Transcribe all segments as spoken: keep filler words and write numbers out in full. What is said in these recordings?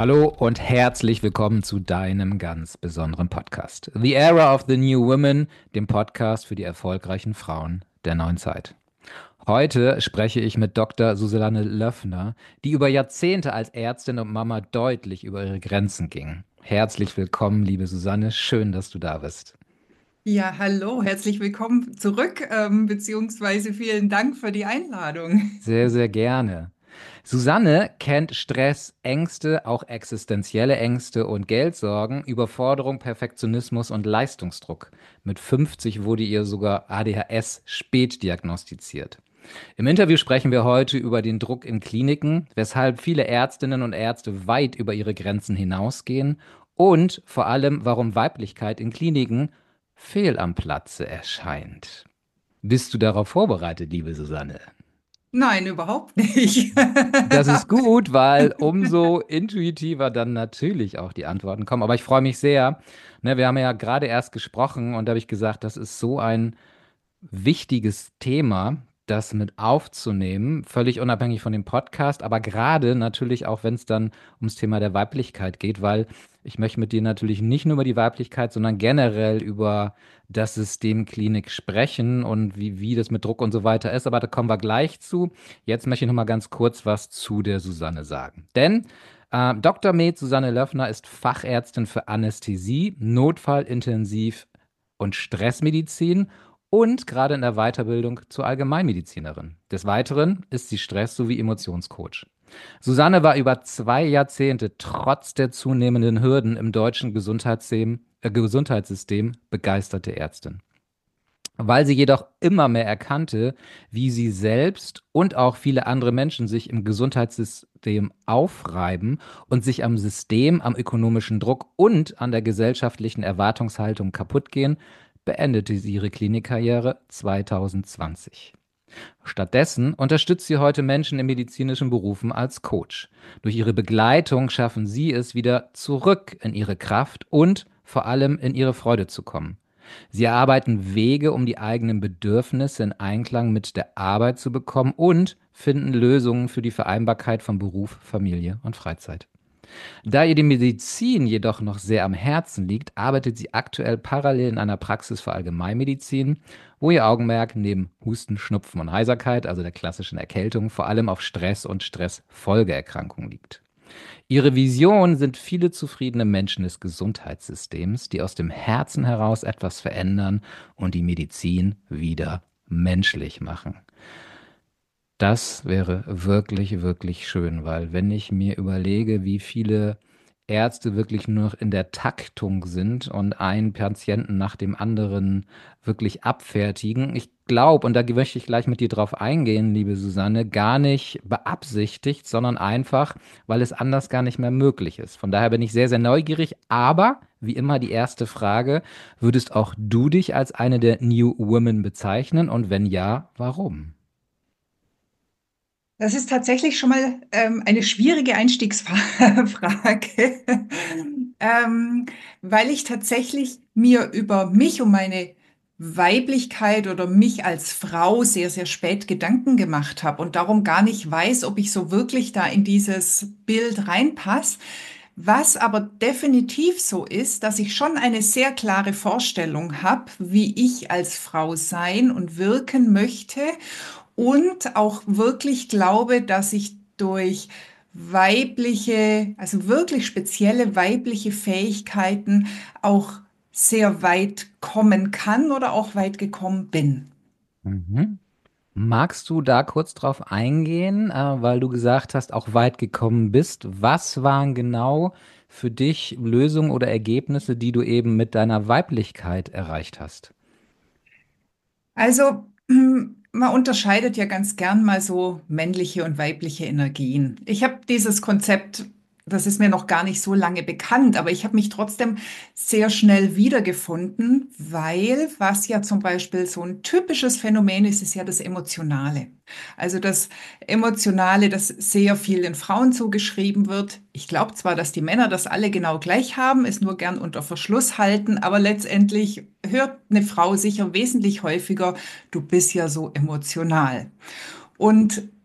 Hallo und herzlich willkommen zu deinem ganz besonderen Podcast. The Era of the New Women, dem Podcast für die erfolgreichen Frauen der neuen Zeit. Heute spreche ich mit Doktor Susanne Löffner, die über Jahrzehnte als Ärztin und Mama deutlich über ihre Grenzen ging. Herzlich willkommen, liebe Susanne, schön, dass du da bist. Ja, hallo, herzlich willkommen zurück, ähm, beziehungsweise vielen Dank für die Einladung. Sehr, sehr gerne. Susanne kennt Stress, Ängste, auch existenzielle Ängste und Geldsorgen, Überforderung, Perfektionismus und Leistungsdruck. Mit fünfzig wurde ihr sogar A D H S spät diagnostiziert. Im Interview sprechen wir heute über den Druck in Kliniken, weshalb viele Ärztinnen und Ärzte weit über ihre Grenzen hinausgehen und vor allem, warum Weiblichkeit in Kliniken fehl am Platze erscheint. Bist du darauf vorbereitet, liebe Susanne? Nein, überhaupt nicht. Das ist gut, weil umso intuitiver dann natürlich auch die Antworten kommen. Aber ich freue mich sehr. Ne, wir haben ja gerade erst gesprochen und da habe ich gesagt, das ist so ein wichtiges Thema, das mit aufzunehmen, völlig unabhängig von dem Podcast, aber gerade natürlich auch, wenn es dann ums Thema der Weiblichkeit geht, weil ich möchte mit dir natürlich nicht nur über die Weiblichkeit, sondern generell über das System Klinik sprechen und wie, wie das mit Druck und so weiter ist, aber da kommen wir gleich zu. Jetzt möchte ich noch mal ganz kurz was zu der Susanne sagen. Denn äh, Doktor Med Susanne Löffner ist Fachärztin für Anästhesie, Notfall, Intensiv und Stressmedizin und gerade in der Weiterbildung zur Allgemeinmedizinerin. Des Weiteren ist sie Stress- sowie Emotionscoach. Susanne war über zwei Jahrzehnte trotz der zunehmenden Hürden im deutschen Gesundheitssystem, äh, Gesundheitssystem begeisterte Ärztin. Weil sie jedoch immer mehr erkannte, wie sie selbst und auch viele andere Menschen sich im Gesundheitssystem aufreiben und sich am System, am ökonomischen Druck und an der gesellschaftlichen Erwartungshaltung kaputt gehen, beendete sie ihre Klinikkarriere zwanzig zwanzig. Stattdessen unterstützt sie heute Menschen in medizinischen Berufen als Coach. Durch ihre Begleitung schaffen sie es wieder zurück in ihre Kraft und vor allem in ihre Freude zu kommen. Sie erarbeiten Wege, um die eigenen Bedürfnisse in Einklang mit der Arbeit zu bekommen und finden Lösungen für die Vereinbarkeit von Beruf, Familie und Freizeit. Da ihr die Medizin jedoch noch sehr am Herzen liegt, arbeitet sie aktuell parallel in einer Praxis für Allgemeinmedizin, wo ihr Augenmerk neben Husten, Schnupfen und Heiserkeit, also der klassischen Erkältung, vor allem auf Stress und Stressfolgeerkrankungen liegt. Ihre Vision sind viele zufriedene Menschen des Gesundheitssystems, die aus dem Herzen heraus etwas verändern und die Medizin wieder menschlich machen. Das wäre wirklich, wirklich schön, weil wenn ich mir überlege, wie viele Ärzte wirklich nur noch in der Taktung sind und einen Patienten nach dem anderen wirklich abfertigen. Ich glaube, und da möchte ich gleich mit dir drauf eingehen, liebe Susanne, gar nicht beabsichtigt, sondern einfach, weil es anders gar nicht mehr möglich ist. Von daher bin ich sehr, sehr neugierig. Aber wie immer die erste Frage, würdest auch du dich als eine der New Women bezeichnen? Und wenn ja, warum? Das ist tatsächlich schon mal ähm, eine schwierige Einstiegsfrage, ähm, weil ich tatsächlich mir über mich und meine Weiblichkeit oder mich als Frau sehr, sehr spät Gedanken gemacht habe und darum gar nicht weiß, ob ich so wirklich da in dieses Bild reinpasse. Was aber definitiv so ist, dass ich schon eine sehr klare Vorstellung habe, wie ich als Frau sein und wirken möchte und auch wirklich glaube, dass ich durch weibliche, also wirklich spezielle weibliche Fähigkeiten auch sehr weit kommen kann oder auch weit gekommen bin. Mhm. Magst du da kurz drauf eingehen, äh, weil du gesagt hast, auch weit gekommen bist? Was waren genau für dich Lösungen oder Ergebnisse, die du eben mit deiner Weiblichkeit erreicht hast? Also, man unterscheidet ja ganz gern mal so männliche und weibliche Energien. Ich habe dieses Konzept, das ist mir noch gar nicht so lange bekannt, aber ich habe mich trotzdem sehr schnell wiedergefunden, weil was ja zum Beispiel so ein typisches Phänomen ist, ist ja das Emotionale. Also das Emotionale, das sehr vielen Frauen zugeschrieben wird. Ich glaube zwar, dass die Männer das alle genau gleich haben, es nur gern unter Verschluss halten, aber letztendlich hört eine Frau sicher wesentlich häufiger, du bist ja so emotional. Und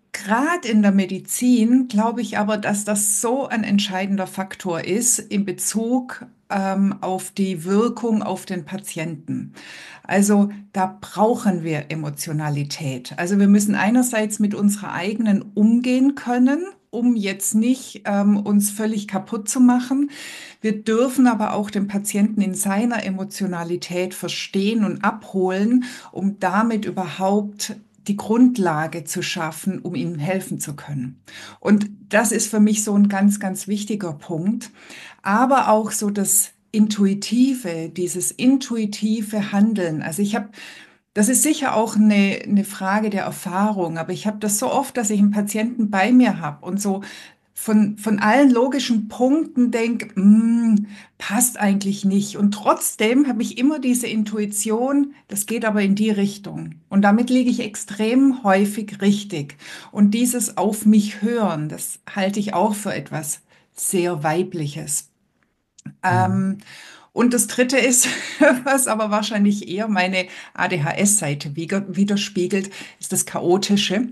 gerade in der Medizin glaube ich aber, dass das so ein entscheidender Faktor ist in Bezug ähm, auf die Wirkung auf den Patienten. Also da brauchen wir Emotionalität. Also wir müssen einerseits mit unserer eigenen umgehen können, um jetzt nicht ähm, uns völlig kaputt zu machen. Wir dürfen aber auch den Patienten in seiner Emotionalität verstehen und abholen, um damit überhaupt die Grundlage zu schaffen, um ihnen helfen zu können. Und das ist für mich so ein ganz, ganz wichtiger Punkt. Aber auch so das Intuitive, dieses intuitive Handeln. Also ich habe, das ist sicher auch eine, eine Frage der Erfahrung, aber ich habe das so oft, dass ich einen Patienten bei mir habe und so von, von allen logischen Punkten denke, "Mm, passt eigentlich nicht." Und trotzdem habe ich immer diese Intuition, das geht aber in die Richtung. Und damit liege ich extrem häufig richtig. Und dieses auf mich hören, das halte ich auch für etwas sehr Weibliches. Mhm. Ähm, und das Dritte ist, was aber wahrscheinlich eher meine A D H S-Seite widerspiegelt, ist das Chaotische.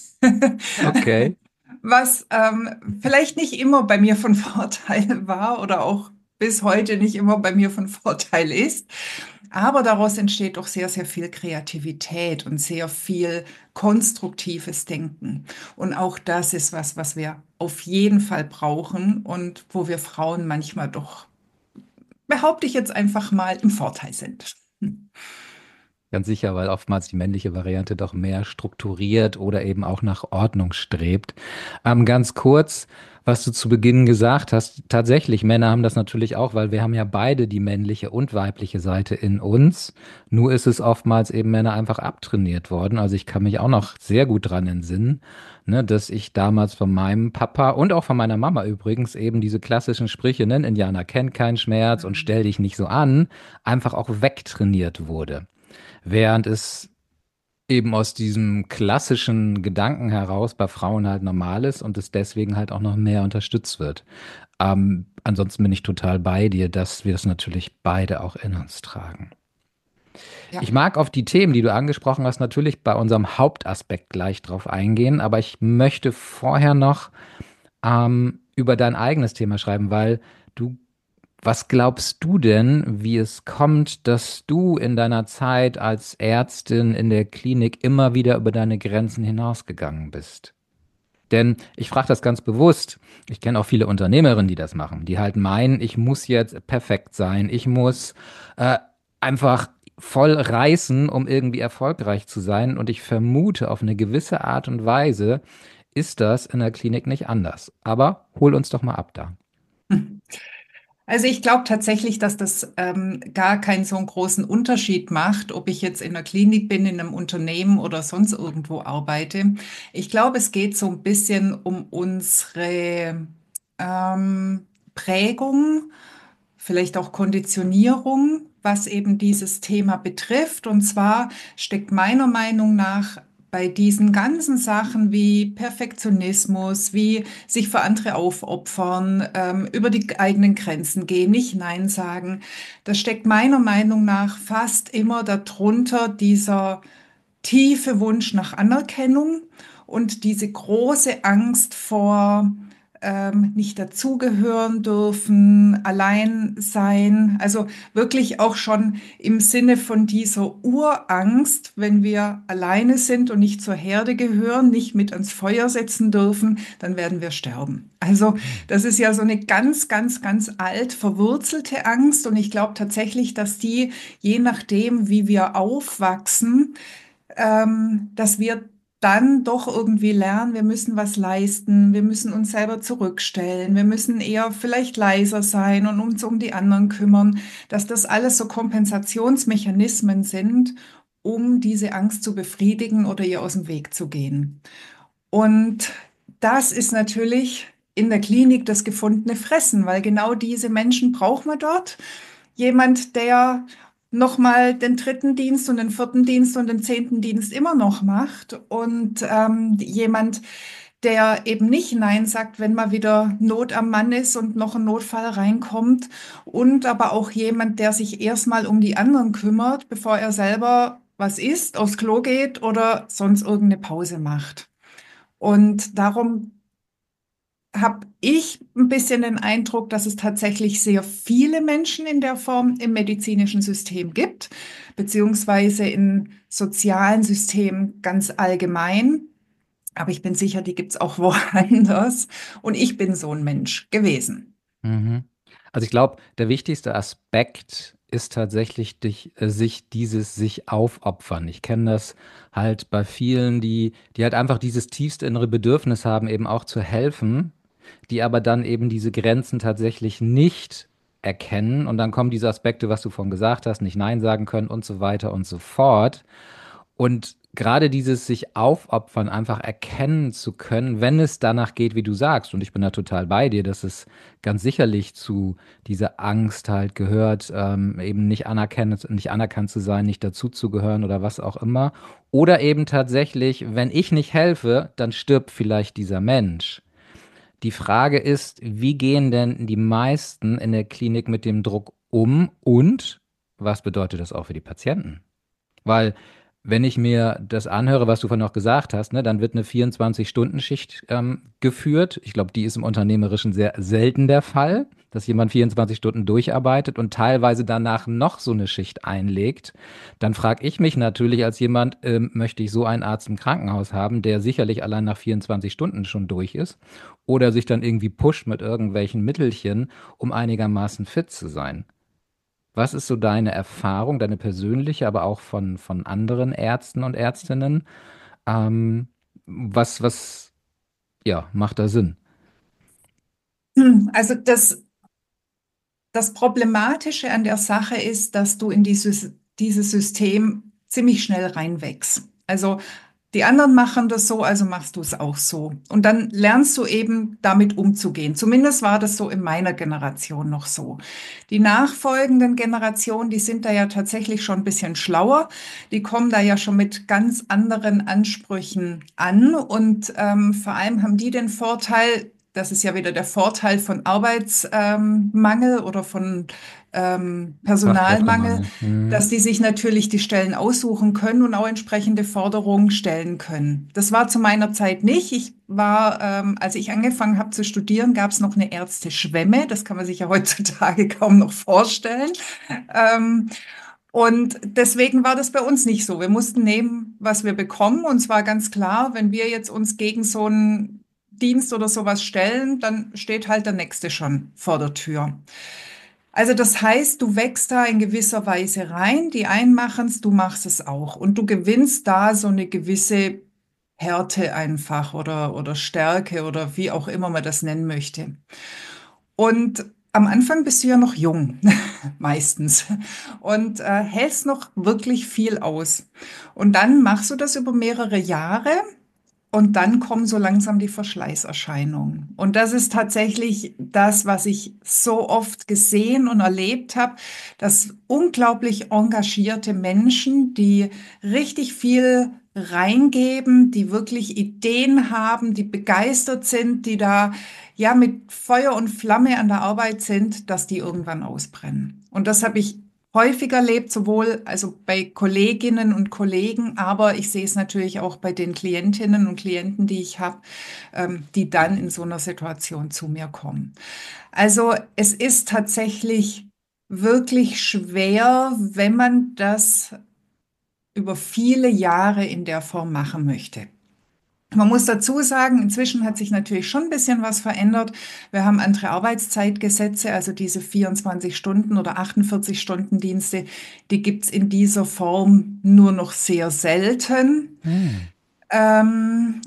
Okay. Was ähm, vielleicht nicht immer bei mir von Vorteil war oder auch bis heute nicht immer bei mir von Vorteil ist. Aber daraus entsteht doch sehr, sehr viel Kreativität und sehr viel konstruktives Denken. Und auch das ist was, was wir auf jeden Fall brauchen und wo wir Frauen manchmal doch, behaupte ich jetzt einfach mal, im Vorteil sind. Hm. Ganz sicher, weil oftmals die männliche Variante doch mehr strukturiert oder eben auch nach Ordnung strebt. Ähm, ganz kurz, was du zu Beginn gesagt hast, tatsächlich, Männer haben das natürlich auch, weil wir haben ja beide die männliche und weibliche Seite in uns. Nur ist es oftmals eben Männer einfach abtrainiert worden. Also ich kann mich auch noch sehr gut dran entsinnen, ne, dass ich damals von meinem Papa und auch von meiner Mama übrigens eben diese klassischen Sprüche, ne, ein Indianer kennt keinen Schmerz und stell dich nicht so an, einfach auch wegtrainiert wurde. Während es eben aus diesem klassischen Gedanken heraus bei Frauen halt normal ist und es deswegen halt auch noch mehr unterstützt wird. Ähm, ansonsten bin ich total bei dir, dass wir das natürlich beide auch in uns tragen. Ja. Ich mag auf die Themen, die du angesprochen hast, natürlich bei unserem Hauptaspekt gleich drauf eingehen, aber ich möchte vorher noch ähm, über dein eigenes Thema schreiben, weil du was glaubst du denn, wie es kommt, dass du in deiner Zeit als Ärztin in der Klinik immer wieder über deine Grenzen hinausgegangen bist? Denn ich frage das ganz bewusst. Ich kenne auch viele Unternehmerinnen, die das machen, die halt meinen, ich muss jetzt perfekt sein, ich muss äh, einfach voll reißen, um irgendwie erfolgreich zu sein. Und ich vermute, auf eine gewisse Art und Weise ist das in der Klinik nicht anders. Aber hol uns doch mal ab da. Also ich glaube tatsächlich, dass das ähm, gar keinen so einen großen Unterschied macht, ob ich jetzt in der Klinik bin, in einem Unternehmen oder sonst irgendwo arbeite. Ich glaube, es geht so ein bisschen um unsere ähm, Prägung, vielleicht auch Konditionierung, was eben dieses Thema betrifft. Und zwar steckt meiner Meinung nach bei diesen ganzen Sachen wie Perfektionismus, wie sich für andere aufopfern, ähm, über die eigenen Grenzen gehen, nicht Nein sagen, da steckt meiner Meinung nach fast immer darunter dieser tiefe Wunsch nach Anerkennung und diese große Angst vor ähm, nicht dazugehören dürfen, allein sein. Also wirklich auch schon im Sinne von dieser Urangst, wenn wir alleine sind und nicht zur Herde gehören, nicht mit ans Feuer setzen dürfen, dann werden wir sterben. Also das ist ja so eine ganz, ganz, ganz alt verwurzelte Angst und ich glaube tatsächlich, dass die, je nachdem, wie wir aufwachsen, ähm, dass wir dann doch irgendwie lernen, wir müssen was leisten, wir müssen uns selber zurückstellen, wir müssen eher vielleicht leiser sein und uns um die anderen kümmern, dass das alles so Kompensationsmechanismen sind, um diese Angst zu befriedigen oder ihr aus dem Weg zu gehen. Und das ist natürlich in der Klinik das gefundene Fressen, weil genau diese Menschen braucht man dort. Jemand, der nochmal den dritten Dienst und den vierten Dienst und den zehnten Dienst immer noch macht und ähm, jemand, der eben nicht Nein sagt, wenn mal wieder Not am Mann ist und noch ein Notfall reinkommt und aber auch jemand, der sich erstmal um die anderen kümmert, bevor er selber was isst, aufs Klo geht oder sonst irgendeine Pause macht. Und darum habe ich ein bisschen den Eindruck, dass es tatsächlich sehr viele Menschen in der Form im medizinischen System gibt, beziehungsweise in sozialen Systemen ganz allgemein. Aber ich bin sicher, die gibt es auch woanders. Und ich bin so ein Mensch gewesen. Mhm. Also ich glaube, der wichtigste Aspekt ist tatsächlich dich, äh, sich dieses sich aufopfern. Ich kenne das halt bei vielen, die, die halt einfach dieses tiefste innere Bedürfnis haben, eben auch zu helfen, die aber dann eben diese Grenzen tatsächlich nicht erkennen. Und dann kommen diese Aspekte, was du vorhin gesagt hast, nicht Nein sagen können und so weiter und so fort. Und gerade dieses sich aufopfern, einfach erkennen zu können, wenn es danach geht, wie du sagst, und ich bin da total bei dir, dass es ganz sicherlich zu dieser Angst halt gehört, ähm, eben nicht anerkannt, nicht anerkannt zu sein, nicht dazuzugehören oder was auch immer. Oder eben tatsächlich, wenn ich nicht helfe, dann stirbt vielleicht dieser Mensch. Die Frage ist, wie gehen denn die meisten in der Klinik mit dem Druck um und was bedeutet das auch für die Patienten? Weil, wenn ich mir das anhöre, was du vorhin noch gesagt hast, ne, dann wird eine vierundzwanzig-Stunden-Schicht ähm, geführt. Ich glaube, die ist im Unternehmerischen sehr selten der Fall, dass jemand vierundzwanzig Stunden durcharbeitet und teilweise danach noch so eine Schicht einlegt. Dann frage ich mich natürlich als jemand, ähm, möchte ich so einen Arzt im Krankenhaus haben, der sicherlich allein nach vierundzwanzig Stunden schon durch ist oder sich dann irgendwie pusht mit irgendwelchen Mittelchen, um einigermaßen fit zu sein. Was ist so deine Erfahrung, deine persönliche, aber auch von, von anderen Ärzten und Ärztinnen? Ähm, was, was, ja, macht da Sinn? Also das Das Problematische an der Sache ist, dass du in dieses, dieses System ziemlich schnell reinwächst. Also die anderen machen das so, also machst du es auch so. Und dann lernst du eben damit umzugehen. Zumindest war das so in meiner Generation noch so. Die nachfolgenden Generationen, die sind da ja tatsächlich schon ein bisschen schlauer. Die kommen da ja schon mit ganz anderen Ansprüchen an. Und ähm, vor allem haben die den Vorteil, das ist ja wieder der Vorteil von Arbeitsmangel oder von ähm, Personalmangel, Fachkräftemangel. Mhm. dass die sich natürlich die Stellen aussuchen können und auch entsprechende Forderungen stellen können. Das war zu meiner Zeit nicht. Ich war, ähm, als ich angefangen habe zu studieren, gab es noch eine Ärzteschwemme. Das kann man sich ja heutzutage kaum noch vorstellen. Ähm, und deswegen war das bei uns nicht so. Wir mussten nehmen, was wir bekommen. Und zwar ganz klar, wenn wir jetzt uns gegen so einen Dienst oder sowas stellen, dann steht halt der nächste schon vor der Tür. Also das heißt, du wächst da in gewisser Weise rein. Die einen machen es, du machst es auch. Und du gewinnst da so eine gewisse Härte einfach oder, oder Stärke oder wie auch immer man das nennen möchte. Und am Anfang bist du ja noch jung, meistens, und äh, hältst noch wirklich viel aus. Und dann machst du das über mehrere Jahre und dann kommen so langsam die Verschleißerscheinungen. Und das ist tatsächlich das, was ich so oft gesehen und erlebt habe, dass unglaublich engagierte Menschen, die richtig viel reingeben, die wirklich Ideen haben, die begeistert sind, die da ja mit Feuer und Flamme an der Arbeit sind, dass die irgendwann ausbrennen. Und das habe ich häufig erlebt, sowohl also bei Kolleginnen und Kollegen, aber ich sehe es natürlich auch bei den Klientinnen und Klienten, die ich habe, ähm, die dann in so einer Situation zu mir kommen. Also es ist tatsächlich wirklich schwer, wenn man das über viele Jahre in der Form machen möchte. Man muss dazu sagen, inzwischen hat sich natürlich schon ein bisschen was verändert. Wir haben andere Arbeitszeitgesetze, also diese vierundzwanzig Stunden oder achtundvierzig Stunden Dienste, die gibt's in dieser Form nur noch sehr selten. Hm. Ähm,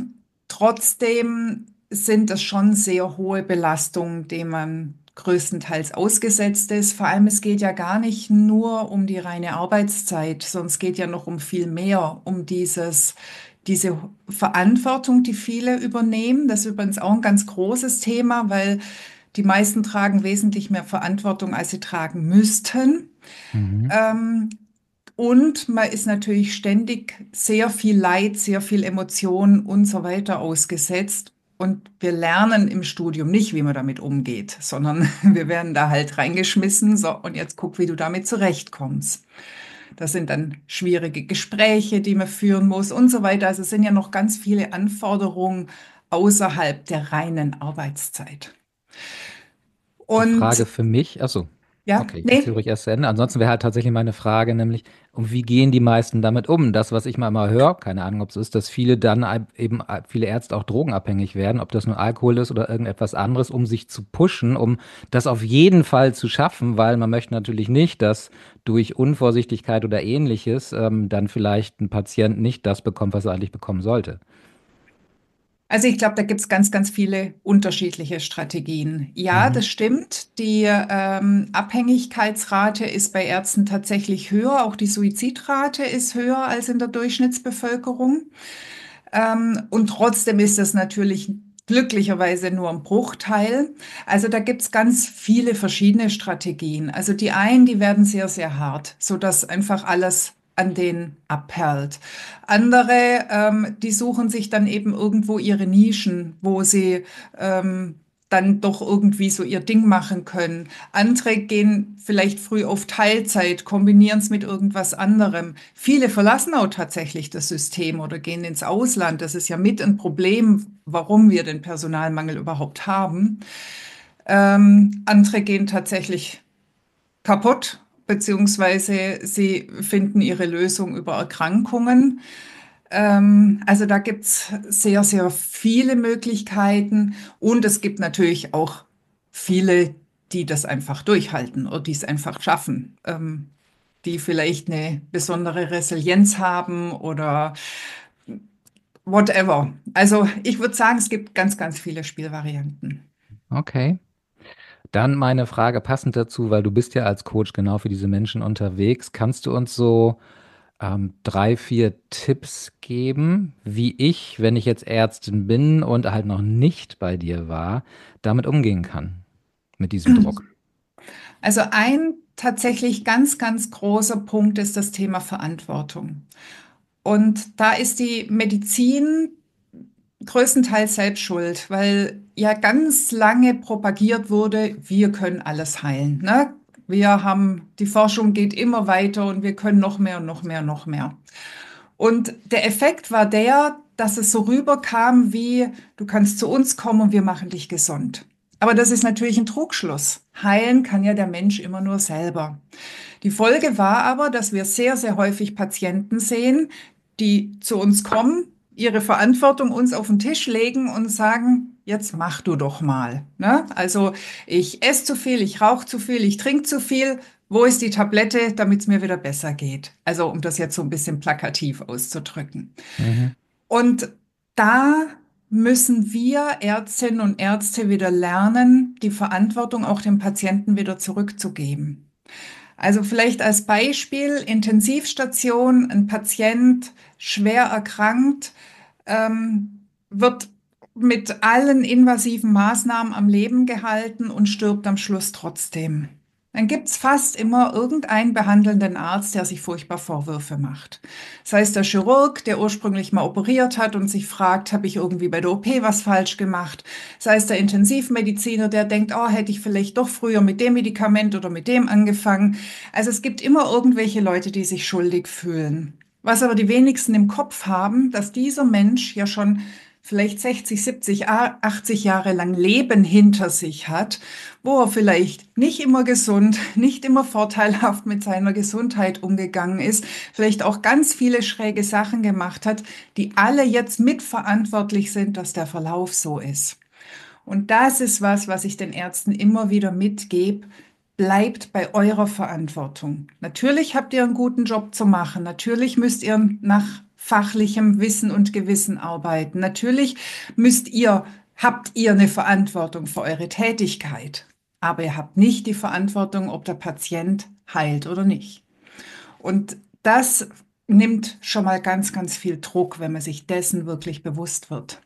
Trotzdem sind es schon sehr hohe Belastungen, denen man größtenteils ausgesetzt ist. Vor allem, es geht ja gar nicht nur um die reine Arbeitszeit, sondern es geht ja noch um viel mehr, um dieses, diese Verantwortung, die viele übernehmen. Das ist übrigens auch ein ganz großes Thema, weil die meisten tragen wesentlich mehr Verantwortung, als sie tragen müssten. Mhm. Ähm, und man ist natürlich ständig sehr viel Leid, sehr viel Emotion und so weiter ausgesetzt. Und wir lernen im Studium nicht, wie man damit umgeht, sondern wir werden da halt reingeschmissen. So, und jetzt guck, wie du damit zurechtkommst. Das sind dann schwierige Gespräche, die man führen muss und so weiter. Also es sind ja noch ganz viele Anforderungen außerhalb der reinen Arbeitszeit. Die Und Frage für mich, achso, ja, okay, erzähl nee, ruhig erst zu Ende. Ansonsten wäre halt tatsächlich meine Frage, nämlich, um wie gehen die meisten damit um? Das, was ich mal immer höre, keine Ahnung, ob es ist, dass viele dann ei- eben, äh, viele Ärzte auch drogenabhängig werden, ob das nur Alkohol ist oder irgendetwas anderes, um sich zu pushen, um das auf jeden Fall zu schaffen, weil man möchte natürlich nicht, dass durch Unvorsichtigkeit oder ähnliches ähm, dann vielleicht ein Patient nicht das bekommt, was er eigentlich bekommen sollte. also ich glaube, da gibt es ganz, ganz viele unterschiedliche Strategien. Ja, Mhm. das stimmt. Die ähm, Abhängigkeitsrate ist bei Ärzten tatsächlich höher. Auch die Suizidrate ist höher als in der Durchschnittsbevölkerung. Ähm, und trotzdem ist es natürlich glücklicherweise nur ein Bruchteil. Also da gibt es ganz viele verschiedene Strategien. Also die einen, die werden sehr, sehr hart, sodass einfach alles an denen abperlt. Andere, ähm, die suchen sich dann eben irgendwo ihre Nischen, wo sie ähm, dann doch irgendwie so ihr Ding machen können. Andere gehen vielleicht früh auf Teilzeit, kombinieren es mit irgendwas anderem. Viele verlassen auch tatsächlich das System oder gehen ins Ausland. Das ist ja mit ein Problem, warum wir den Personalmangel überhaupt haben. Ähm, andere gehen tatsächlich kaputt, beziehungsweise sie finden ihre Lösung über Erkrankungen. Ähm, also da gibt's sehr, sehr viele Möglichkeiten und es gibt natürlich auch viele, die das einfach durchhalten oder die es einfach schaffen, ähm, die vielleicht eine besondere Resilienz haben oder whatever. Also ich würde sagen, es gibt ganz, ganz viele Spielvarianten. Okay. Dann meine Frage passend dazu, weil du bist ja als Coach genau für diese Menschen unterwegs. Kannst du uns so ähm, drei, vier Tipps geben, wie ich, wenn ich jetzt Ärztin bin und halt noch nicht bei dir war, damit umgehen kann, mit diesem Druck? Also ein tatsächlich ganz, ganz großer Punkt ist das Thema Verantwortung. Und da ist die Medizin größtenteils selbst schuld, weil ja ganz lange propagiert wurde, wir können alles heilen, ne? Wir haben, die Forschung geht immer weiter und wir können noch mehr und noch mehr und noch mehr. Und der Effekt war der, dass es so rüberkam wie, du kannst zu uns kommen und wir machen dich gesund. Aber das ist natürlich ein Trugschluss. Heilen kann ja der Mensch immer nur selber. Die Folge war aber, dass wir sehr, sehr häufig Patienten sehen, die zu uns kommen, ihre Verantwortung uns auf den Tisch legen und sagen, jetzt mach du doch mal. Ne? Also ich esse zu viel, ich rauche zu viel, ich trinke zu viel. Wo ist die Tablette, damit es mir wieder besser geht? Also um das jetzt so ein bisschen plakativ auszudrücken. Mhm. Und da müssen wir Ärztinnen und Ärzte wieder lernen, die Verantwortung auch dem Patienten wieder zurückzugeben. Also vielleicht als Beispiel Intensivstation, ein Patient schwer erkrankt, ähm, wird mit allen invasiven Maßnahmen am Leben gehalten und stirbt am Schluss trotzdem. Dann gibt's fast immer irgendeinen behandelnden Arzt, der sich furchtbar Vorwürfe macht. Sei es der Chirurg, der ursprünglich mal operiert hat und sich fragt, habe ich irgendwie bei der O P was falsch gemacht? Sei es der Intensivmediziner, der denkt, oh, hätte ich vielleicht doch früher mit dem Medikament oder mit dem angefangen. Also es gibt immer irgendwelche Leute, die sich schuldig fühlen. Was aber die wenigsten im Kopf haben, dass dieser Mensch ja schon vielleicht sechzig, siebzig, achtzig Jahre lang Leben hinter sich hat, wo er vielleicht nicht immer gesund, nicht immer vorteilhaft mit seiner Gesundheit umgegangen ist, vielleicht auch ganz viele schräge Sachen gemacht hat, die alle jetzt mitverantwortlich sind, dass der Verlauf so ist. Und das ist was, was ich den Ärzten immer wieder mitgebe. Bleibt bei eurer Verantwortung. Natürlich habt ihr einen guten Job zu machen. Natürlich müsst ihr nach fachlichem Wissen und Gewissen arbeiten. Natürlich müsst ihr, habt ihr eine Verantwortung für eure Tätigkeit. Aber ihr habt nicht die Verantwortung, ob der Patient heilt oder nicht. Und das nimmt schon mal ganz, ganz viel Druck, wenn man sich dessen wirklich bewusst wird.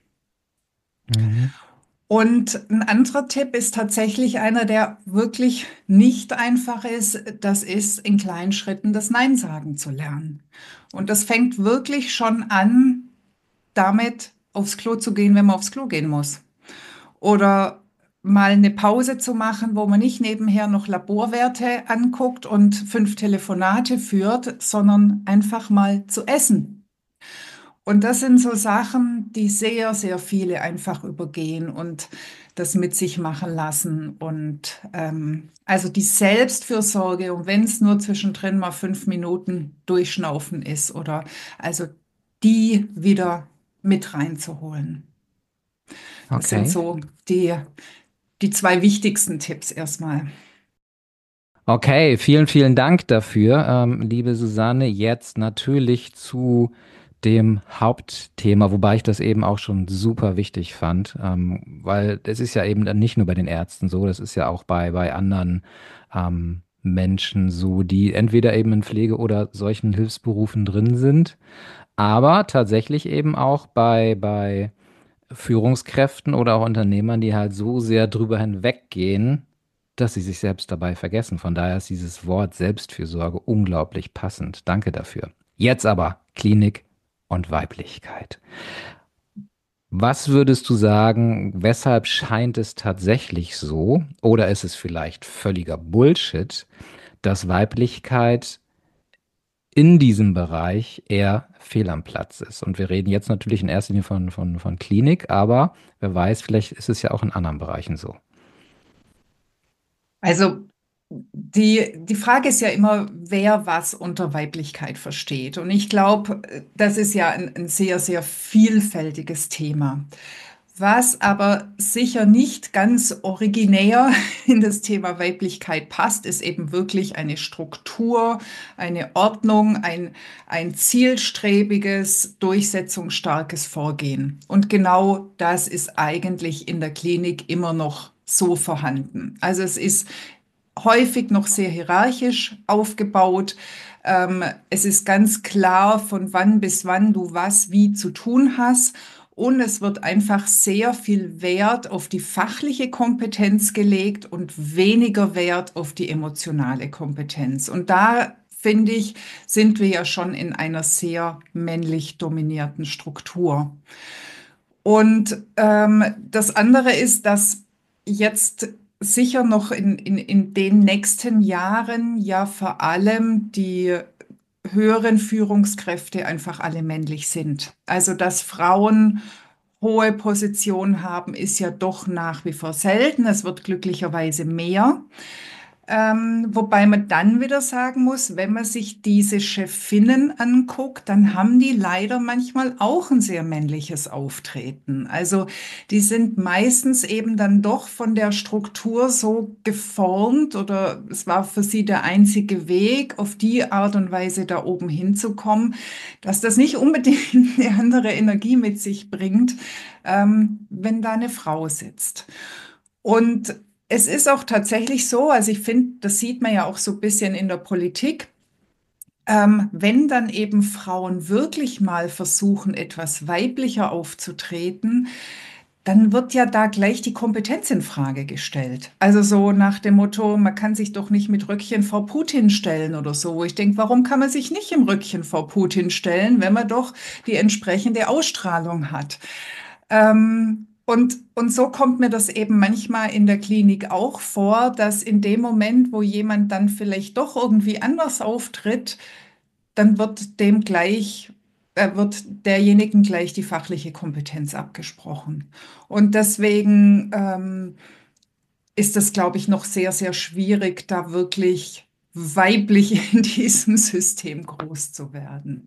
Mhm. Und ein anderer Tipp ist tatsächlich einer, der wirklich nicht einfach ist. Das ist in kleinen Schritten das Nein sagen zu lernen. Und das fängt wirklich schon an, damit aufs Klo zu gehen, wenn man aufs Klo gehen muss. Oder mal eine Pause zu machen, wo man nicht nebenher noch Laborwerte anguckt und fünf Telefonate führt, sondern einfach mal zu essen. Und das sind so Sachen, die sehr, sehr viele einfach übergehen und das mit sich machen lassen. Und ähm, also die Selbstfürsorge, und wenn es nur zwischendrin mal fünf Minuten durchschnaufen ist, oder also die wieder mit reinzuholen. Das sind Okay. so die, die zwei wichtigsten Tipps erstmal. Okay, vielen, vielen Dank dafür, ähm, liebe Susanne. Jetzt natürlich zu dem Hauptthema, wobei ich das eben auch schon super wichtig fand, ähm, weil es ist ja eben dann nicht nur bei den Ärzten so, das ist ja auch bei, bei anderen ähm, Menschen so, die entweder eben in Pflege oder solchen Hilfsberufen drin sind, aber tatsächlich eben auch bei, bei Führungskräften oder auch Unternehmern, die halt so sehr drüber hinweggehen, dass sie sich selbst dabei vergessen. Von daher ist dieses Wort Selbstfürsorge unglaublich passend. Danke dafür. Jetzt aber Klinik und Weiblichkeit. Was würdest du sagen, weshalb scheint es tatsächlich so, oder ist es vielleicht völliger Bullshit, dass Weiblichkeit in diesem Bereich eher fehl am Platz ist? Und wir reden jetzt natürlich in erster Linie von, von, von Klinik, aber wer weiß, vielleicht ist es ja auch in anderen Bereichen so. Also die, die Frage ist ja immer, wer was unter Weiblichkeit versteht. Und ich glaube, das ist ja ein, ein sehr, sehr vielfältiges Thema. Was aber sicher nicht ganz originär in das Thema Weiblichkeit passt, ist eben wirklich eine Struktur, eine Ordnung, ein, ein zielstrebiges, durchsetzungsstarkes Vorgehen. Und genau das ist eigentlich in der Klinik immer noch so vorhanden. Also es ist häufig noch sehr hierarchisch aufgebaut. Ähm, es ist ganz klar, von wann bis wann du was wie zu tun hast. Und es wird einfach sehr viel Wert auf die fachliche Kompetenz gelegt und weniger Wert auf die emotionale Kompetenz. Und da, finde ich, sind wir ja schon in einer sehr männlich dominierten Struktur. Und ähm, das andere ist, dass jetzt sicher noch in, in, in den nächsten Jahren ja vor allem die höheren Führungskräfte einfach alle männlich sind. Also dass Frauen hohe Positionen haben, ist ja doch nach wie vor selten. Es wird glücklicherweise mehr. Ähm, wobei man dann wieder sagen muss, wenn man sich diese Chefinnen anguckt, dann haben die leider manchmal auch ein sehr männliches Auftreten. Also die sind meistens eben dann doch von der Struktur so geformt oder es war für sie der einzige Weg, auf die Art und Weise da oben hinzukommen, dass das nicht unbedingt eine andere Energie mit sich bringt, ähm, wenn da eine Frau sitzt. Und es ist auch tatsächlich so, also ich finde, das sieht man ja auch so ein bisschen in der Politik, ähm, wenn dann eben Frauen wirklich mal versuchen, etwas weiblicher aufzutreten, dann wird ja da gleich die Kompetenz in Frage gestellt. Also so nach dem Motto, man kann sich doch nicht mit Röckchen vor Putin stellen oder so. Wo ich denke, warum kann man sich nicht im Röckchen vor Putin stellen, wenn man doch die entsprechende Ausstrahlung hat? Ähm, und, und so kommt mir das eben manchmal in der Klinik auch vor, dass in dem Moment, wo jemand dann vielleicht doch irgendwie anders auftritt, dann wird dem gleich, äh, wird derjenigen gleich die fachliche Kompetenz abgesprochen. Und deswegen ähm, ist es, glaube ich, noch sehr, sehr schwierig, da wirklich weiblich in diesem System groß zu werden.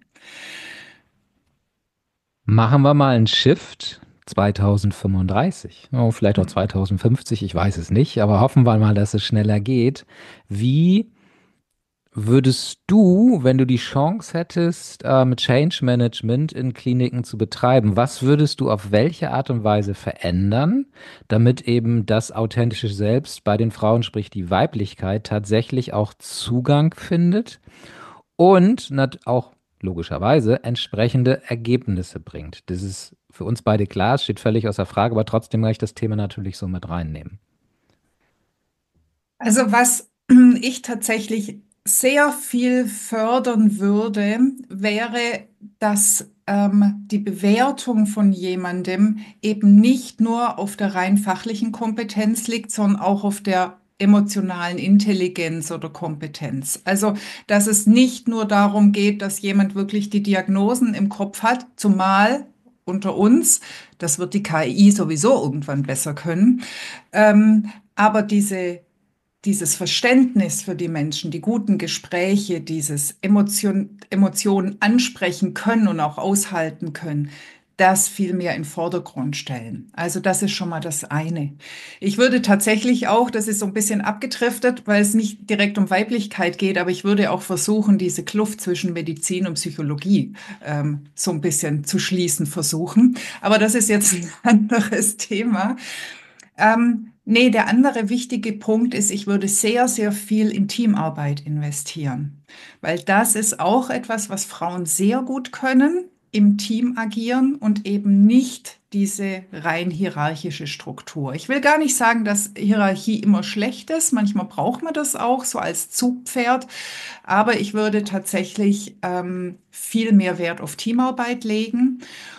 Machen wir mal einen Shift zweitausendfünfunddreißig, oh, vielleicht auch zweitausendfünfzig, ich weiß es nicht, aber hoffen wir mal, dass es schneller geht. Wie würdest du, wenn du die Chance hättest, ähm, Change Management in Kliniken zu betreiben, was würdest du auf welche Art und Weise verändern, damit eben das authentische Selbst bei den Frauen, sprich die Weiblichkeit, tatsächlich auch Zugang findet und nat auch logischerweise entsprechende Ergebnisse bringt? Das ist für uns beide klar, es steht völlig außer Frage, aber trotzdem möchte ich das Thema natürlich so mit reinnehmen. Also was ich tatsächlich sehr viel fördern würde, wäre, dass ähm, die Bewertung von jemandem eben nicht nur auf der rein fachlichen Kompetenz liegt, sondern auch auf der emotionalen Intelligenz oder Kompetenz. Also, dass es nicht nur darum geht, dass jemand wirklich die Diagnosen im Kopf hat, zumal unter uns, das wird die K I sowieso irgendwann besser können, ähm, aber diese dieses Verständnis für die Menschen, die guten Gespräche, dieses Emotion, Emotionen ansprechen können und auch aushalten können, das viel mehr in den Vordergrund stellen. Also das ist schon mal das eine. Ich würde tatsächlich auch, das ist so ein bisschen abgedriftet, weil es nicht direkt um Weiblichkeit geht, aber ich würde auch versuchen, diese Kluft zwischen Medizin und Psychologie ähm, so ein bisschen zu schließen versuchen. Aber das ist jetzt ein anderes Thema. Ähm, nee, der andere wichtige Punkt ist, ich würde sehr, sehr viel in Teamarbeit investieren, weil das ist auch etwas, was Frauen sehr gut können, im Team agieren und eben nicht diese rein hierarchische Struktur. Ich will gar nicht sagen, dass Hierarchie immer schlecht ist. Manchmal braucht man das auch so als Zugpferd. Aber ich würde tatsächlich ähm, viel mehr Wert auf Teamarbeit legen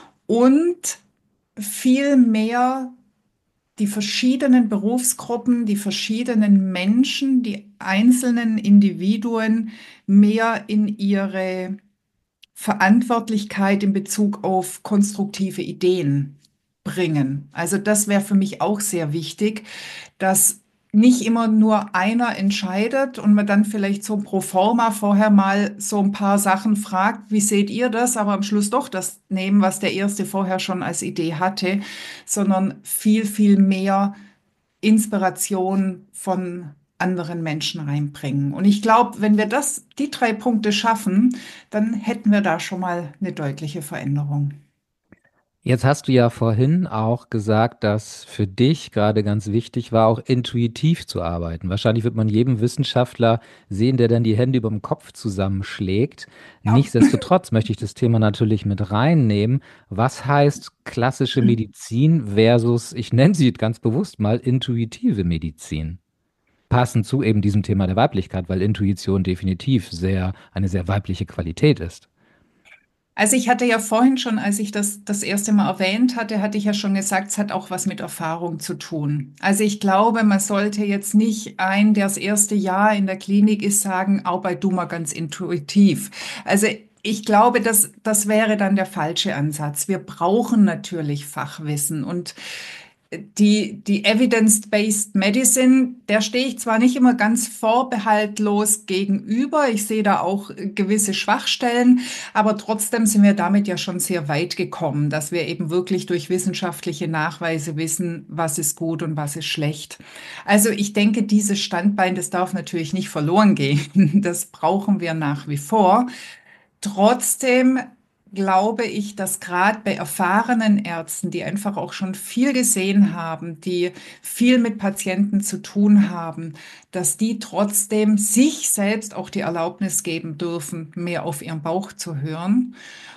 und viel mehr die verschiedenen Berufsgruppen, die verschiedenen Menschen, die einzelnen Individuen mehr in ihre Verantwortlichkeit in Bezug auf konstruktive Ideen bringen. Also das wäre für mich auch sehr wichtig, dass nicht immer nur einer entscheidet und man dann vielleicht so pro forma vorher mal so ein paar Sachen fragt, wie seht ihr das, aber am Schluss doch das nehmen, was der Erste vorher schon als Idee hatte, sondern viel, viel mehr Inspiration von anderen Menschen reinbringen. Und ich glaube, wenn wir das, die drei Punkte schaffen, dann hätten wir da schon mal eine deutliche Veränderung. Jetzt hast du ja vorhin auch gesagt, dass für dich gerade ganz wichtig war, auch intuitiv zu arbeiten. Wahrscheinlich wird man jedem Wissenschaftler sehen, der dann die Hände über dem Kopf zusammenschlägt. Ja. Nichtsdestotrotz möchte ich das Thema natürlich mit reinnehmen. Was heißt klassische Medizin versus, ich nenne sie ganz bewusst mal, intuitive Medizin? Passend zu eben diesem Thema der Weiblichkeit, weil Intuition definitiv sehr, eine sehr weibliche Qualität ist. Also ich hatte ja vorhin schon, als ich das das erste Mal erwähnt hatte, hatte ich ja schon gesagt, es hat auch was mit Erfahrung zu tun. Also ich glaube, man sollte jetzt nicht ein, der das erste Jahr in der Klinik ist, sagen, arbeit du mal ganz intuitiv. Also ich glaube, das, das wäre dann der falsche Ansatz. Wir brauchen natürlich Fachwissen und die, die Evidence-Based Medicine, der stehe ich zwar nicht immer ganz vorbehaltlos gegenüber, ich sehe da auch gewisse Schwachstellen, aber trotzdem sind wir damit ja schon sehr weit gekommen, dass wir eben wirklich durch wissenschaftliche Nachweise wissen, was ist gut und was ist schlecht. Also ich denke, dieses Standbein, das darf natürlich nicht verloren gehen. Das brauchen wir nach wie vor. Trotzdem glaube ich, dass gerade bei erfahrenen Ärzten, die einfach auch schon viel gesehen haben, die viel mit Patienten zu tun haben, dass die trotzdem sich selbst auch die Erlaubnis geben dürfen, mehr auf ihren Bauch zu hören.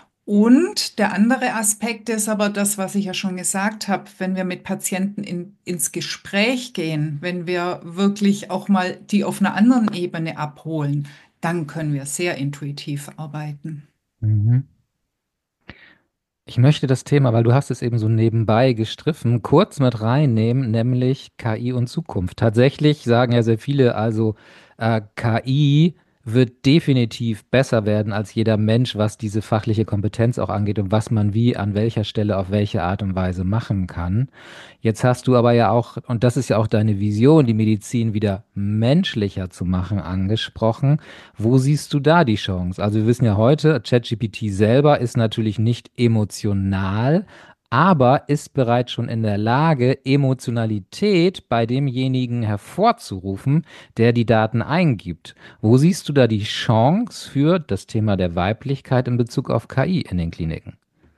Und der andere Aspekt ist aber das, was ich ja schon gesagt habe, wenn wir mit Patienten in, ins Gespräch gehen, wenn wir wirklich auch mal die auf einer anderen Ebene abholen, dann können wir sehr intuitiv arbeiten. Mhm. Ich möchte das Thema, weil du hast es eben so nebenbei gestriffen, kurz mit reinnehmen, nämlich K I und Zukunft. Tatsächlich sagen ja sehr viele, also äh, K I wird definitiv besser werden als jeder Mensch, was diese fachliche Kompetenz auch angeht und was man wie, an welcher Stelle, auf welche Art und Weise machen kann. Jetzt hast du aber ja auch, und das ist ja auch deine Vision, die Medizin wieder menschlicher zu machen, angesprochen. Wo siehst du da die Chance? Also wir wissen ja heute, ChatGPT selber ist natürlich nicht emotional, aber ist bereits schon in der Lage, Emotionalität bei demjenigen hervorzurufen, der die Daten eingibt. Wo siehst du da die Chance für das Thema der Weiblichkeit in Bezug auf K I in den Kliniken?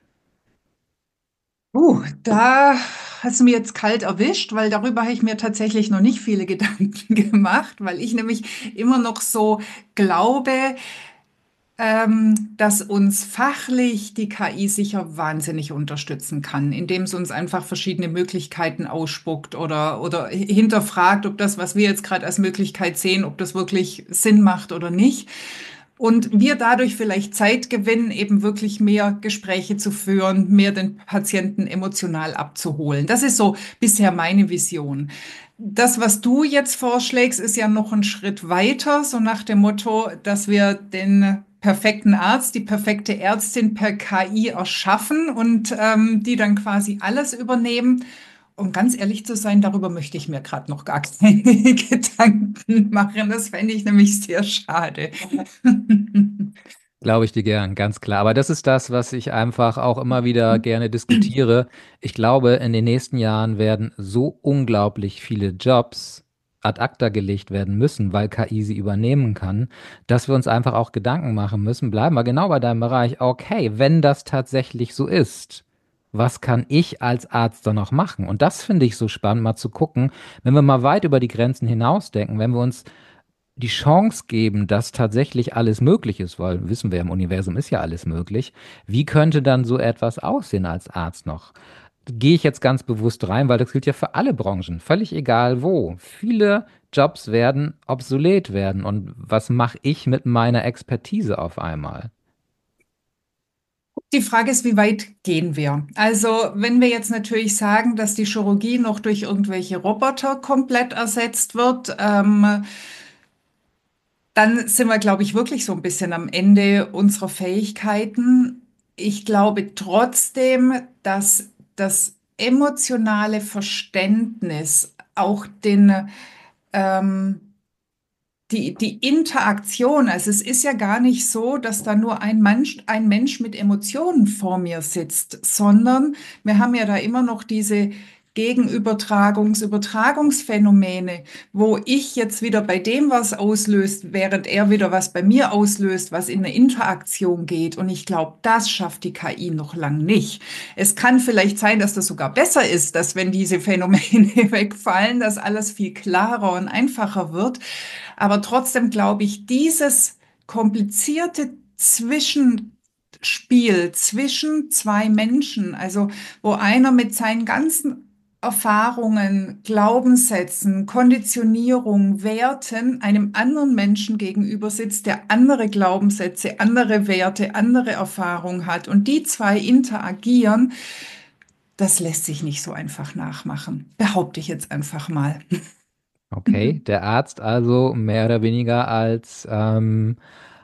Uh, da hast du mir jetzt kalt erwischt, weil darüber habe ich mir tatsächlich noch nicht viele Gedanken gemacht, weil ich nämlich immer noch so glaube, ähm, dass uns fachlich die K I sicher wahnsinnig unterstützen kann, indem es uns einfach verschiedene Möglichkeiten ausspuckt oder, oder hinterfragt, ob das, was wir jetzt gerade als Möglichkeit sehen, ob das wirklich Sinn macht oder nicht. Und wir dadurch vielleicht Zeit gewinnen, eben wirklich mehr Gespräche zu führen, mehr den Patienten emotional abzuholen. Das ist so bisher meine Vision. Das, was du jetzt vorschlägst, ist ja noch ein Schritt weiter, so nach dem Motto, dass wir den perfekten Arzt, die perfekte Ärztin per K I erschaffen und ähm, die dann quasi alles übernehmen. Um ganz ehrlich zu sein, darüber möchte ich mir gerade noch gar keine Gedanken machen. Das fände ich nämlich sehr schade. Glaube ich dir gern, ganz klar. Aber das ist das, was ich einfach auch immer wieder gerne diskutiere. Ich glaube, in den nächsten Jahren werden so unglaublich viele Jobs ad acta gelegt werden müssen, weil K I sie übernehmen kann, dass wir uns einfach auch Gedanken machen müssen. Bleiben wir genau bei deinem Bereich. Okay, wenn das tatsächlich so ist, was kann ich als Arzt dann noch machen? Und das finde ich so spannend, mal zu gucken, wenn wir mal weit über die Grenzen hinausdenken, wenn wir uns die Chance geben, dass tatsächlich alles möglich ist, weil wissen wir, im Universum ist ja alles möglich. Wie könnte dann so etwas aussehen als Arzt noch? Gehe ich jetzt ganz bewusst rein, weil das gilt ja für alle Branchen, völlig egal wo. Viele Jobs werden obsolet werden. Und was mache ich mit meiner Expertise auf einmal? Die Frage ist, wie weit gehen wir? Also, wenn wir jetzt natürlich sagen, dass die Chirurgie noch durch irgendwelche Roboter komplett ersetzt wird, ähm, dann sind wir, glaube ich, wirklich so ein bisschen am Ende unserer Fähigkeiten. Ich glaube trotzdem, dass das emotionale Verständnis, auch den, ähm, die, die Interaktion, also es ist ja gar nicht so, dass da nur ein Mensch, ein Mensch mit Emotionen vor mir sitzt, sondern wir haben ja da immer noch diese Gegenübertragungs-, Übertragungsphänomene, wo ich jetzt wieder bei dem was auslöst, während er wieder was bei mir auslöst, was in eine Interaktion geht. Und ich glaube, das schafft die K I noch lang nicht. Es kann vielleicht sein, dass das sogar besser ist, dass wenn diese Phänomene wegfallen, dass alles viel klarer und einfacher wird. Aber trotzdem glaube ich, dieses komplizierte Zwischenspiel zwischen zwei Menschen, also wo einer mit seinen ganzen Erfahrungen, Glaubenssätzen, Konditionierung, Werten einem anderen Menschen gegenüber sitzt, der andere Glaubenssätze, andere Werte, andere Erfahrungen hat und die zwei interagieren, das lässt sich nicht so einfach nachmachen. Behaupte ich jetzt einfach mal. Okay, der Arzt also mehr oder weniger als ähm,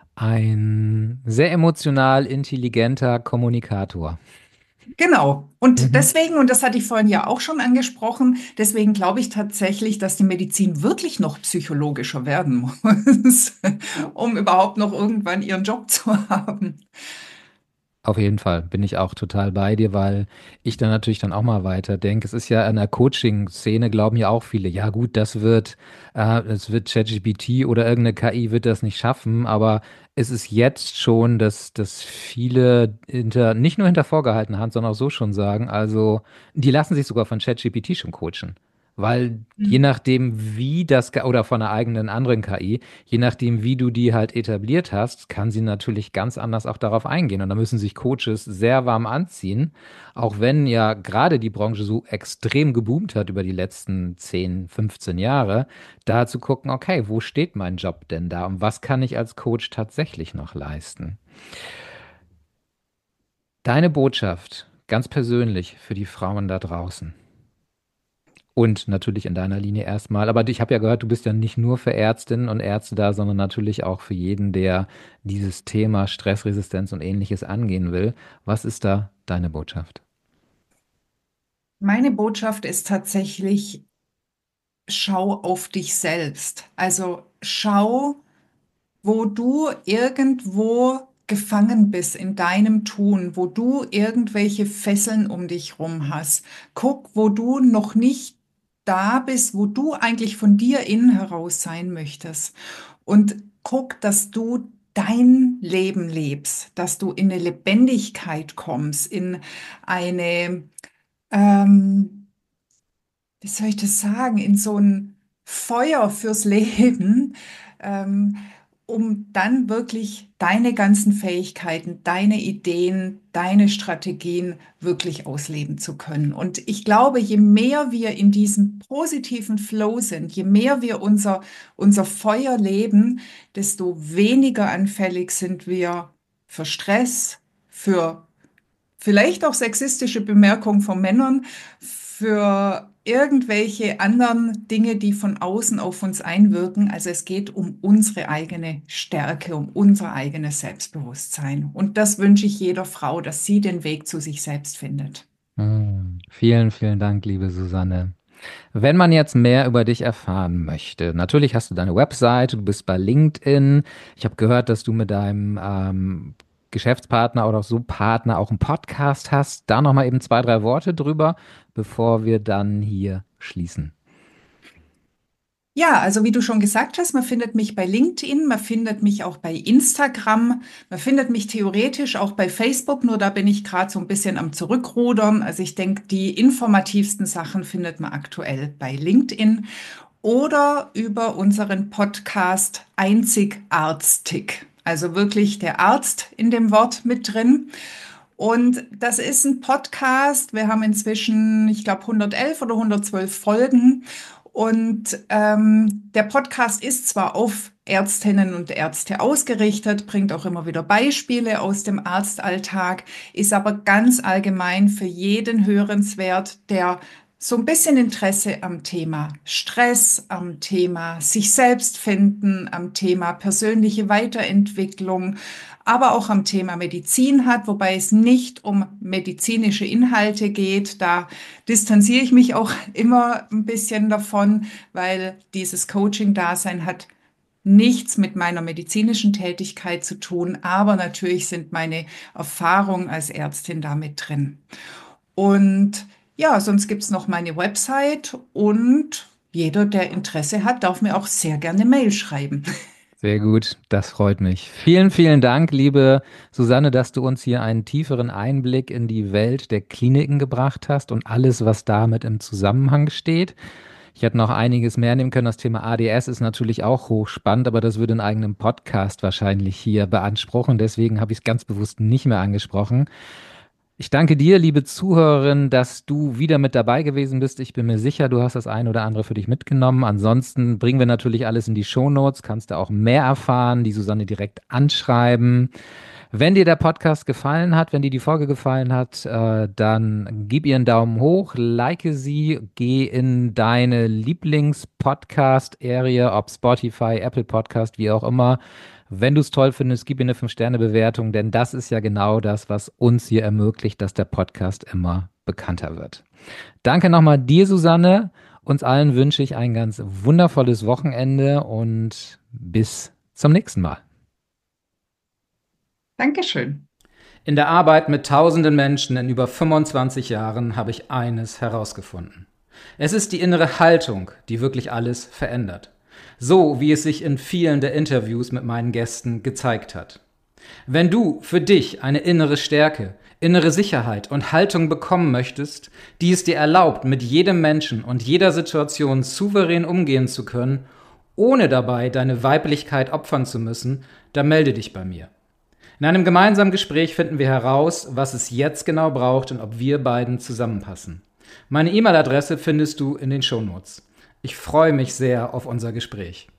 ein sehr emotional intelligenter Kommunikator. Genau. Und Mhm. deswegen, und das hatte ich vorhin ja auch schon angesprochen, deswegen glaube ich tatsächlich, dass die Medizin wirklich noch psychologischer werden muss, um überhaupt noch irgendwann ihren Job zu haben. Auf jeden Fall bin ich auch total bei dir, weil ich dann natürlich dann auch mal weiter denke. Es ist ja in der Coaching-Szene, glauben ja auch viele, ja gut, das wird, äh, das wird ChatGPT oder irgendeine K I wird das nicht schaffen, aber es ist jetzt schon, dass, dass viele hinter, nicht nur hinter vorgehaltener Hand, sondern auch so schon sagen, also die lassen sich sogar von ChatGPT schon coachen. Weil je nachdem, wie das, ge- oder von einer eigenen anderen K I, je nachdem, wie du die halt etabliert hast, kann sie natürlich ganz anders auch darauf eingehen. Und da müssen sich Coaches sehr warm anziehen, auch wenn ja gerade die Branche so extrem geboomt hat über die letzten zehn, fünfzehn Jahre, da zu gucken, okay, wo steht mein Job denn da und was kann ich als Coach tatsächlich noch leisten? Deine Botschaft, ganz persönlich für die Frauen da draußen. Und natürlich in deiner Linie erstmal. Aber ich habe ja gehört, du bist ja nicht nur für Ärztinnen und Ärzte da, sondern natürlich auch für jeden, der dieses Thema Stressresistenz und ähnliches angehen will. Was ist da deine Botschaft? Meine Botschaft ist tatsächlich, schau auf dich selbst. Also schau, wo du irgendwo gefangen bist in deinem Tun, wo du irgendwelche Fesseln um dich rum hast. Guck, wo du noch nicht da bist, wo du eigentlich von dir innen heraus sein möchtest. Und guck, dass du dein Leben lebst, dass du in eine Lebendigkeit kommst, in eine, ähm, wie soll ich das sagen, in so ein Feuer fürs Leben. Ähm, um dann wirklich deine ganzen Fähigkeiten, deine Ideen, deine Strategien wirklich ausleben zu können. Und ich glaube, je mehr wir in diesem positiven Flow sind, je mehr wir unser, unser Feuer leben, desto weniger anfällig sind wir für Stress, für vielleicht auch sexistische Bemerkungen von Männern, für irgendwelche anderen Dinge, die von außen auf uns einwirken. Also es geht um unsere eigene Stärke, um unser eigenes Selbstbewusstsein. Und das wünsche ich jeder Frau, dass sie den Weg zu sich selbst findet. Hm, vielen, vielen Dank, liebe Susanne. Wenn man jetzt mehr über dich erfahren möchte, natürlich hast du deine Website, du bist bei LinkedIn. Ich habe gehört, dass du mit deinem ähm, Geschäftspartner oder so Partner auch einen Podcast hast. Da nochmal eben zwei, drei Worte drüber, bevor wir dann hier schließen. Ja, also wie du schon gesagt hast, man findet mich bei LinkedIn, man findet mich auch bei Instagram, man findet mich theoretisch auch bei Facebook, nur da bin ich gerade so ein bisschen am Zurückrudern. Also ich denke, die informativsten Sachen findet man aktuell bei LinkedIn oder über unseren Podcast Einzigartig. Also wirklich der Arzt in dem Wort mit drin. Und das ist ein Podcast. Wir haben inzwischen, ich glaube, hundertelf oder hundertzwölf Folgen. Und ähm, der Podcast ist zwar auf Ärztinnen und Ärzte ausgerichtet, bringt auch immer wieder Beispiele aus dem Arztalltag, ist aber ganz allgemein für jeden hörenswert, der so ein bisschen Interesse am Thema Stress, am Thema sich selbst finden, am Thema persönliche Weiterentwicklung, aber auch am Thema Medizin hat, wobei es nicht um medizinische Inhalte geht. Da distanziere ich mich auch immer ein bisschen davon, weil dieses Coaching-Dasein hat nichts mit meiner medizinischen Tätigkeit zu tun, aber natürlich sind meine Erfahrungen als Ärztin da mit drin. Und ja, sonst gibt's noch meine Website und jeder, der Interesse hat, darf mir auch sehr gerne Mail schreiben. Sehr gut, das freut mich. Vielen, vielen Dank, liebe Susanne, dass du uns hier einen tieferen Einblick in die Welt der Kliniken gebracht hast und alles, was damit im Zusammenhang steht. Ich hätte noch einiges mehr nehmen können. Das Thema A D S ist natürlich auch hochspannend, aber das würde einen eigenen Podcast wahrscheinlich hier beanspruchen. Deswegen habe ich es ganz bewusst nicht mehr angesprochen. Ich danke dir, liebe Zuhörerin, dass du wieder mit dabei gewesen bist. Ich bin mir sicher, du hast das ein oder andere für dich mitgenommen. Ansonsten bringen wir natürlich alles in die Shownotes, kannst du auch mehr erfahren, die Susanne direkt anschreiben. Wenn dir der Podcast gefallen hat, wenn dir die Folge gefallen hat, äh, dann gib ihr einen Daumen hoch, like sie, geh in deine Lieblings-Podcast-Area, ob Spotify, Apple Podcast, wie auch immer. Wenn du es toll findest, gib ihr eine fünf Sterne Bewertung, denn das ist ja genau das, was uns hier ermöglicht, dass der Podcast immer bekannter wird. Danke nochmal dir, Susanne. Uns allen wünsche ich ein ganz wundervolles Wochenende und bis zum nächsten Mal. Dankeschön. In der Arbeit mit tausenden Menschen in über fünfundzwanzig Jahren habe ich eines herausgefunden. Es ist die innere Haltung, die wirklich alles verändert. So wie es sich in vielen der Interviews mit meinen Gästen gezeigt hat. Wenn du für dich eine innere Stärke, innere Sicherheit und Haltung bekommen möchtest, die es dir erlaubt, mit jedem Menschen und jeder Situation souverän umgehen zu können, ohne dabei deine Weiblichkeit opfern zu müssen, dann melde dich bei mir. In einem gemeinsamen Gespräch finden wir heraus, was es jetzt genau braucht und ob wir beiden zusammenpassen. Meine E-Mail-Adresse findest du in den Shownotes. Ich freue mich sehr auf unser Gespräch.